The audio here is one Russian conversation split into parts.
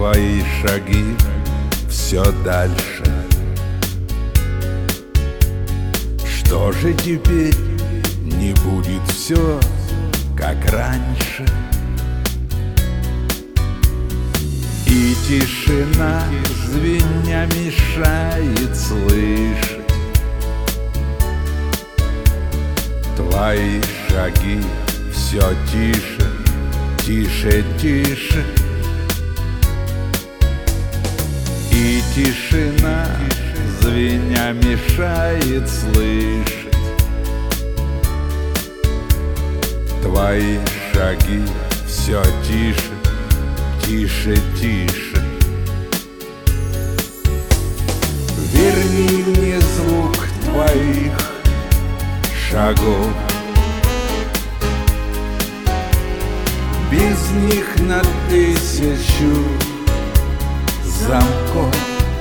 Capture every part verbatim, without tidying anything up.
твои шаги все дальше. Что же теперь? Не будет все, как раньше. И тишина, звеня, мешает слышать твои шаги все тише, тише, тише. И тишина, звеня, мешает слышать твои шаги все тише, тише, тише. Верни мне звук твоих шагов. Без них на тысячу замков.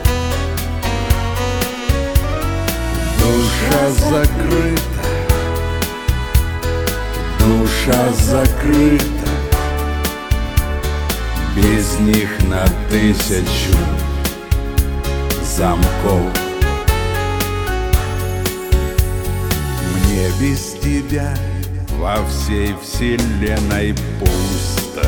Душа закрыта, душа закрыта. Без них на тысячу замков. Мне без тебя во всей вселенной пусто.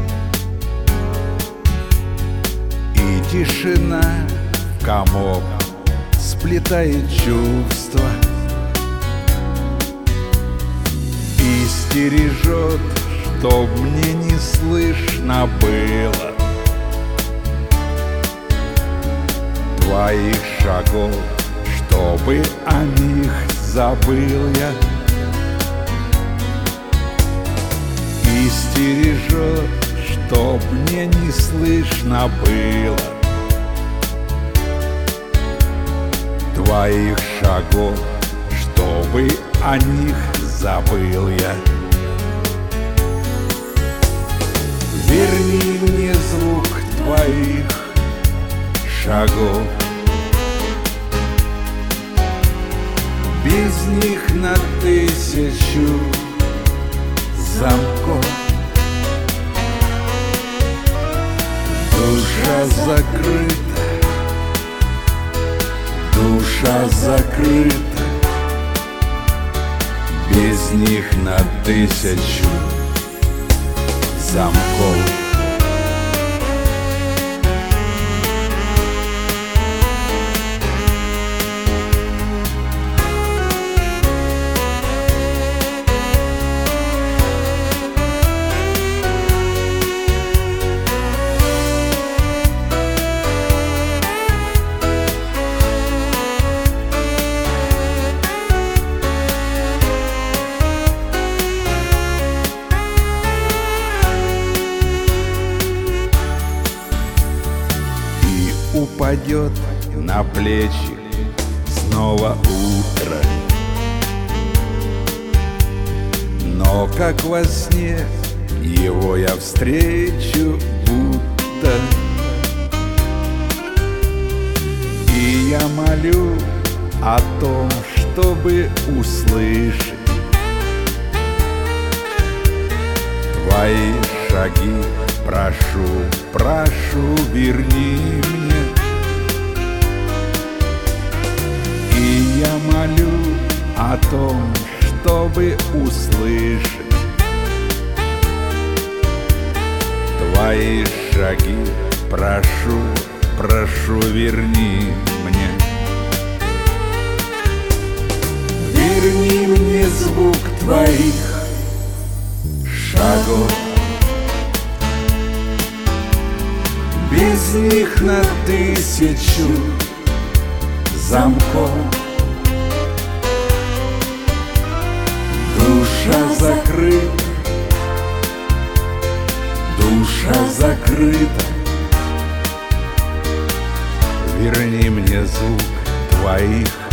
И тишина в комок сплетает чувства и стережет, чтоб мне не слышно было твоих шагов, чтобы о них забыл я. И стережет, чтоб мне не слышно было твоих шагов, чтобы о них забыл я. Верни мне звук твоих шагов. Без них на тысячу замков. Душа закрыта, душа закрыта. Без них на тысячу замков. Упадет на плечи снова утро, но как во сне его я встречу будто. И я молю о том, чтобы услышать твои шаги. Прошу, прошу, верни мне. И я молю о том, чтобы услышать твои шаги. Прошу, прошу, верни мне. Верни мне звук твоих шагов. Без них на тысячу замков. Душа закрыта, душа закрыта. Верни мне звук твоих